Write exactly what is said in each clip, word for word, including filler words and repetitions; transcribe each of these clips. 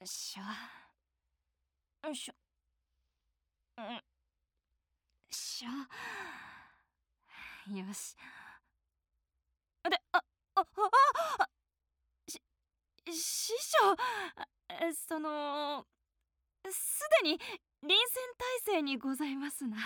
しょよいしょ。うんしょ。よし。で、あ、あ、あ、あ、し、師匠、えその、すでに臨戦態勢にございますな。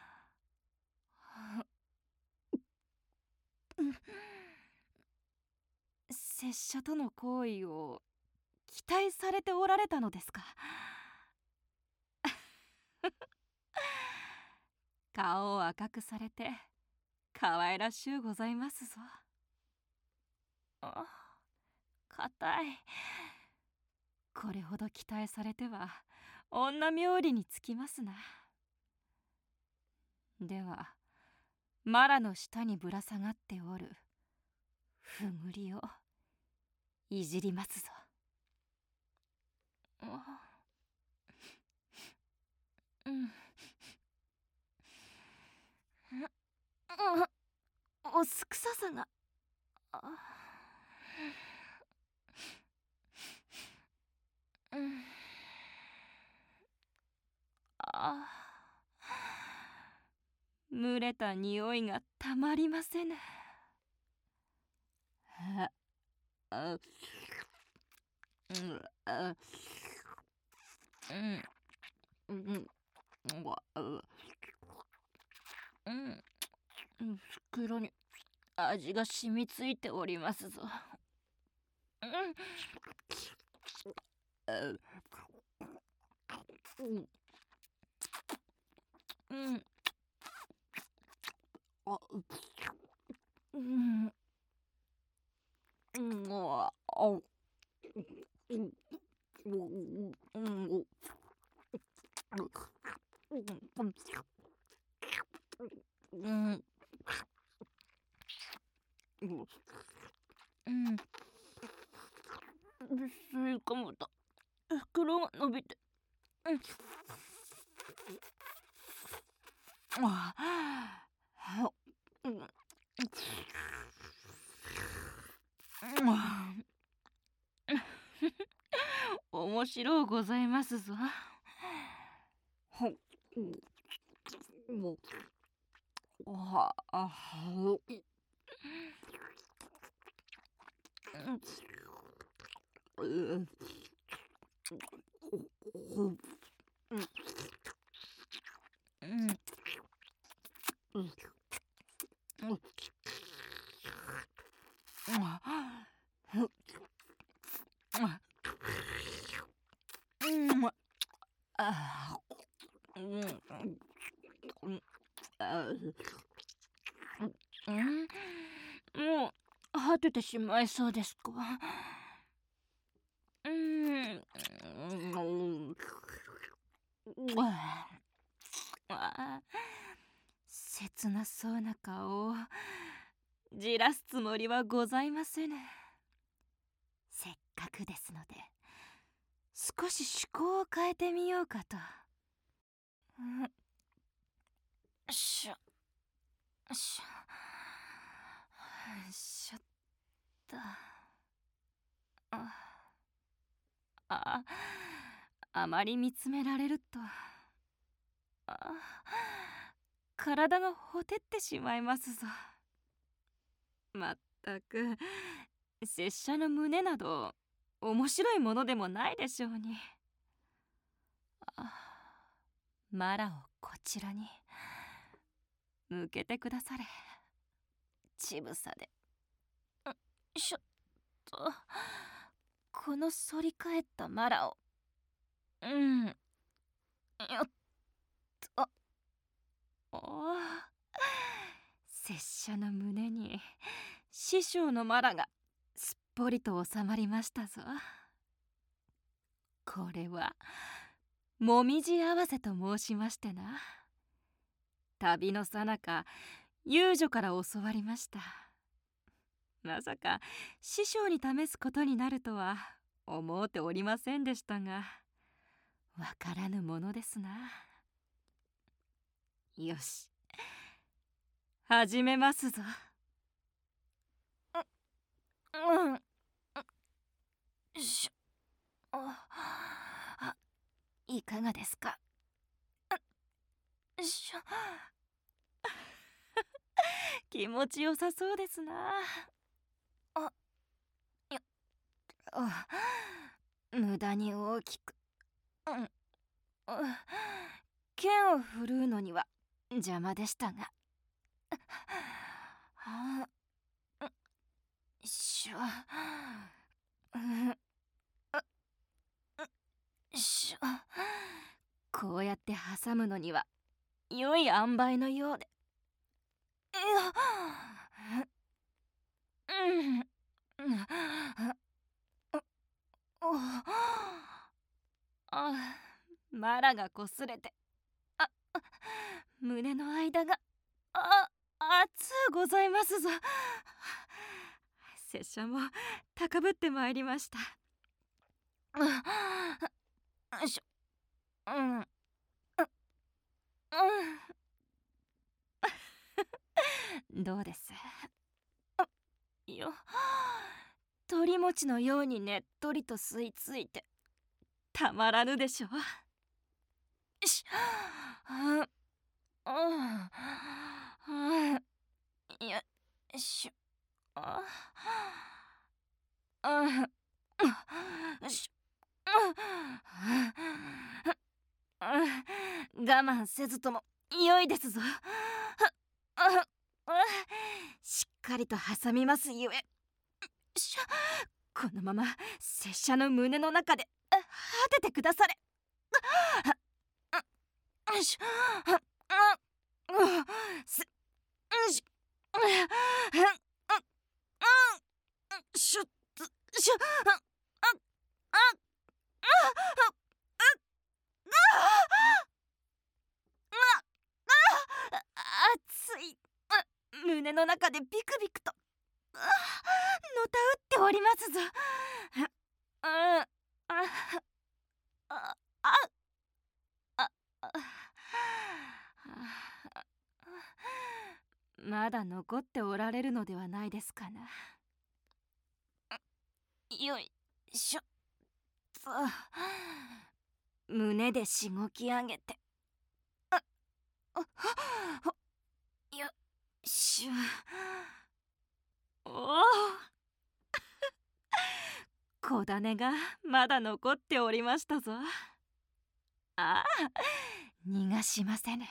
拙者との行為を期待されておられたのですか。顔を赤くされて可愛らしゅうございますぞ。あ、硬い。これほど期待されては女冥利につきますな。ではマラの下にぶら下がっておるふぐりをいじりますぞ。うん、うん、おすくささが。あ、うん、あ、蒸れた匂いがたまりませぬ。あ、あ、うん、あ、うん、うん、うん、うん、袋に味が染みついておりますぞ。うん、うん、うん、あ、うん、うん、あ、あ、うん、うん、うん、うん、うん、吸い込むと袋が伸びて、うん、ああ、うん、面白うございますぞ。ほ、もう、ああ、うん、うん、うん、あ、うん、うん、あ、うん、もう果ててしまいそうですか。うん、あ、切なそうな顔をじらすつもりはございませぬ。せっかくですので少し趣向を変えてみようかと。うん、しょしょしょっと。ああ、あまり見つめられると、あ、体がほてってしまいますぞ。まったく拙者の胸など面白いものでもないでしょうに。あ、マラをこちらに向けてくだされ。ちぶさで。よいしょっと。この反り返ったマラを、うん、よっと。おお、拙者の胸に師匠のマラがすっぽりと収まりましたぞ。これはもみじ合わせと申しましてな、旅のさなか遊女から教わりました。まさか師匠に試すことになるとは思うておりませんでしたが、わからぬものですな。よし、始めますぞ。うん、うん、しょ、あ、 いかがですか？しょ気持ちよさそうですな。あ、や、あ、無駄に大きく、うん、あ、剣を振るうのには邪魔でしたが、あ、しょ、うん、しょ、こうやって挟むのには良い塩梅のようで、いや、うん、うん、あ、マラがこすれて、あ、胸の間が、あ、熱うございますぞ。拙者も高ぶってまいりました。よいしょ、うん、うん、うん、どうです？よ、鳥餅のようにねっとりと吸い付いてたまらぬでしょう。よし、うん、うん、よいしょ、あ、うん、よし、うん、我慢せずとも良いですぞ。しっかりと挟みますゆえ、しょ、このまま拙者の胸の中で果ててくだされ。よいしょ、す、よし、しょっと、しょ、熱い、胸の中でビクビクとのたうっておりますぞ。うん、あ、あ、あ、あ、まだ残っておられるのではないですかな。よいしょと、胸でしごき上げて、あ、あ、よっしょ、おお、小種がまだ残っておりましたぞ。ああ、逃がしませぬ。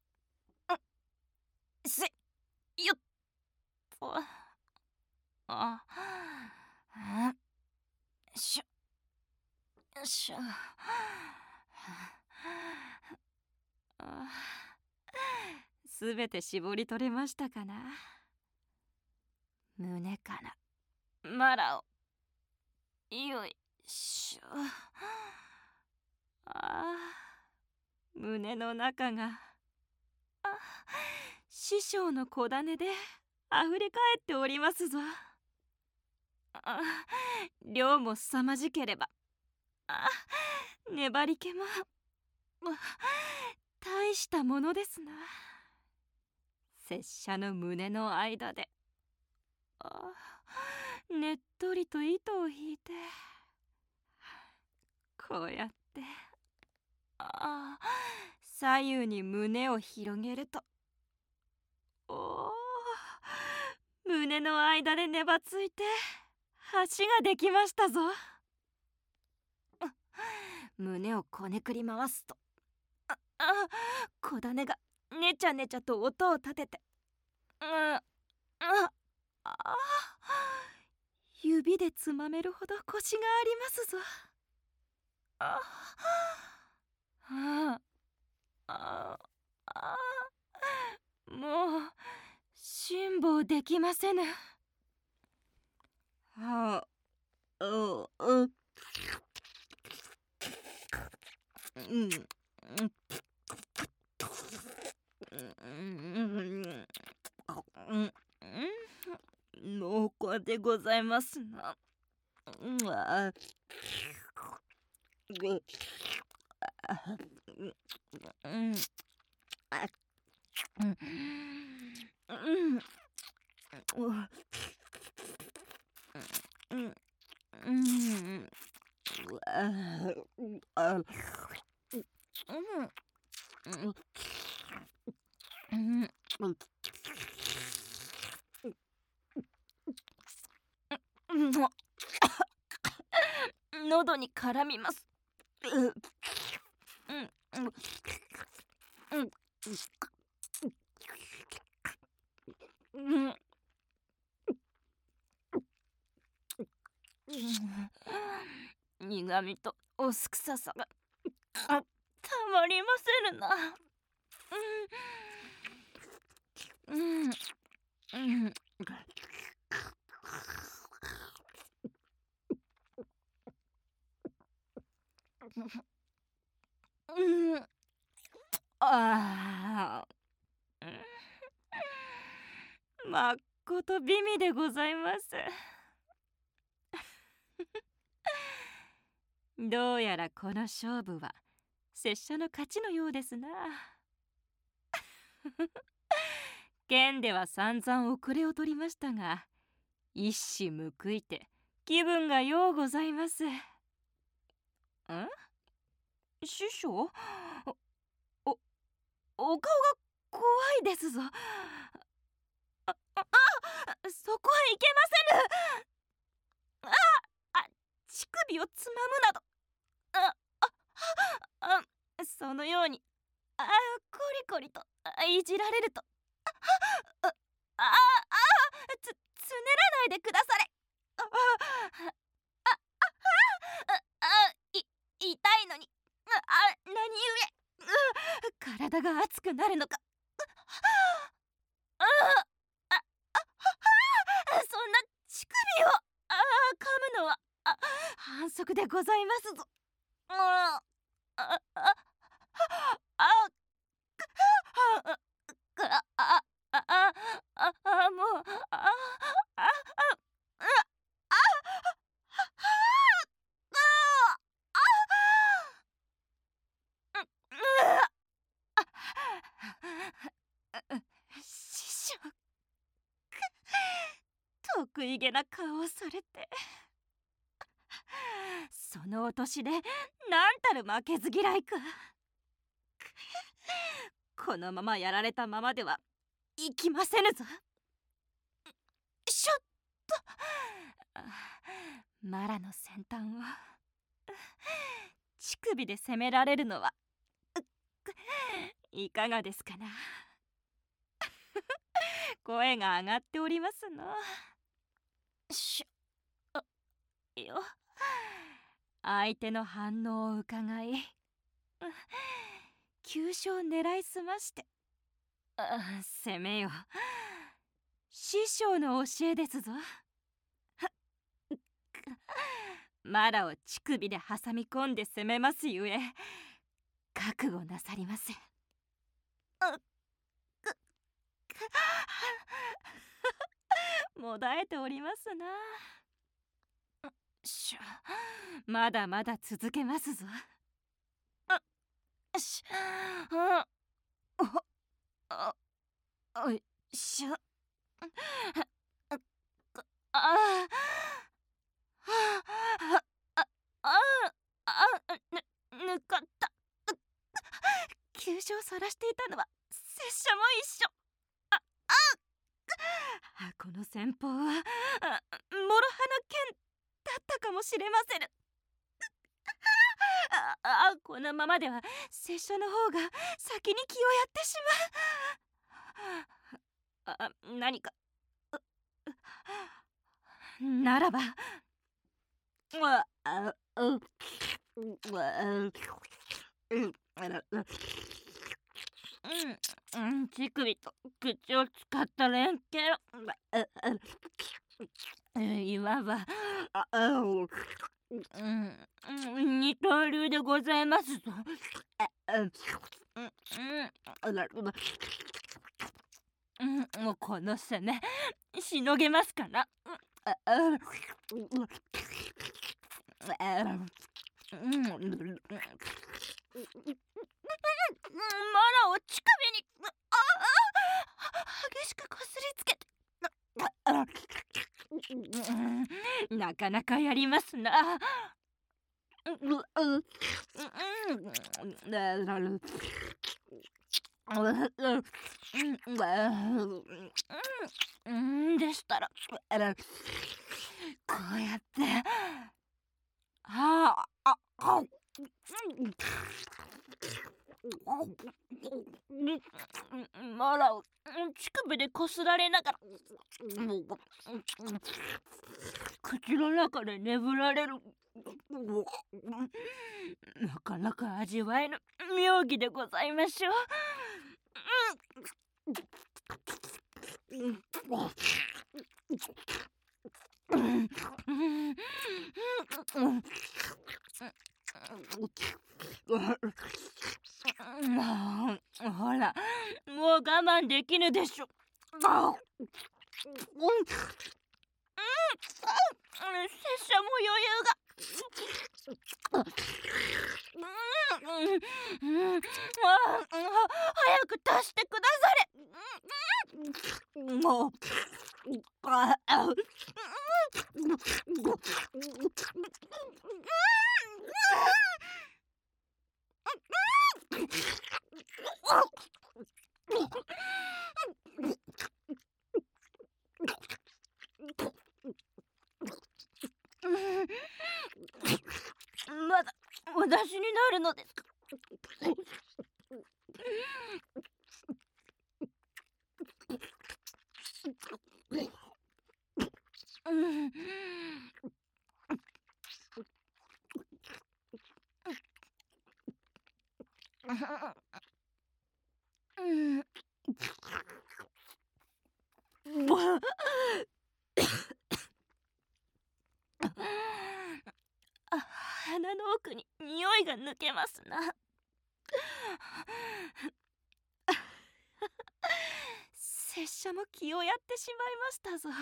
せ、よっと、あ、あ、しょ、よいしょ、すべて絞り取れましたかな。胸からマラを、よいしょ、あ、胸の中が、あ、師匠の小種であふれかえっておりますぞ。あ、量も凄まじければ、あ、粘り気も大したものですな。拙者の胸の間で、あ、ねっとりと糸を引いて、こうやって、あ、左右に胸を広げると、おお、胸の間で粘ついて橋ができましたぞ。胸をこねくり回すと、あ、あ、小種がねちゃねちゃと音を立てて、うん、あ、あ、指でつまめるほどコシがありますぞ。あ、あ、あ、あ、もう辛抱できませぬ。はあ、う、う、うん、うん、濃厚でございますな。うん、あ、ぐ、あ、うん、あ、うん、うん、うん、うん、あ、あ、 うんうん喉に絡みます。うんうんうんうん苦味とお酢臭さがあたまりませるな。うんうんうんうん、ああ、うん、まっこと美味でございます。どうやらこの勝負は拙者の勝ちのようですな。剣では散々遅れを取りましたが、一矢報いて気分がようございます。ん師匠、お、お顔が怖いですぞ。あ、あ、そこはいけませぬ。あ、あ、乳首をつまむなど。あ、あ、あ、そのように、あ、コリコリとあいじられると、あ、あ、あ、あ、つ、つねらないでくだされ。あ、あ、あ、あ、あ、い、痛いのに、あ、あ、何故、う、体が熱くなるのか。あ、あ、あ、あ、そんな乳首を、あ、噛むのは、あ、反則でございますぞ。あ、あ、あ、あ、あ、あ、あ、あ、あ、あ、あ、もう、あ、あ、あ、あ、あ、師匠、得意げな顔をされて、そのお年でなんたる負けず嫌いか。このままやられたままではいきませぬぞ。しょっと、マラの先端を乳首で攻められるのはいかがですかな。声が上がっておりますの。しょよ、相手の反応を伺い、急所を狙いすまして、攻めよ、師匠の教えですぞ。マラを乳首で挟み込んで攻めますゆえ、覚悟なさりませ。もだえておりますな。しゃ、まだまだ続けますぞ。しゃ、あ、あ、しゃ、あ、あ、あ、あ、あ、あ、ぬ、ぬかった。急所を晒していたのは拙者も一緒。あ、あ、この戦法はもろ刃の剣だったかもしれませぬ。あ、あ、このままでは拙者の方が先に気をやってしまう。あ、何かならば、あ、あ、う、う、わ、うんうん、乳首と口を使った連携を、いわば、あ、あ、うん、二刀流でございますぞ。うん、もうこの攻めしのげますかな。マラを乳首に、ああ、激しくこすりつけて、なかなかやりますな。 うんでしたらこうやってあああまだ乳首でこすられながら口の中で眠られるなかなか味わえぬ妙義でございましょう。ほらもう我慢できぬでしょ。拙者も余裕が早く足してくだされ。もうまだお出しになるのですか。鼻の奥に匂いが抜けますな。拙者も気をやってしまいましたぞ。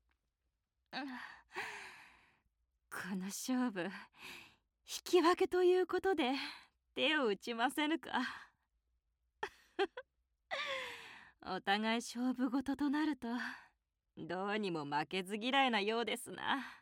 この勝負引き分けということで手を打ちませぬか。お互い勝負事となるとどうにも負けず嫌いなようですな。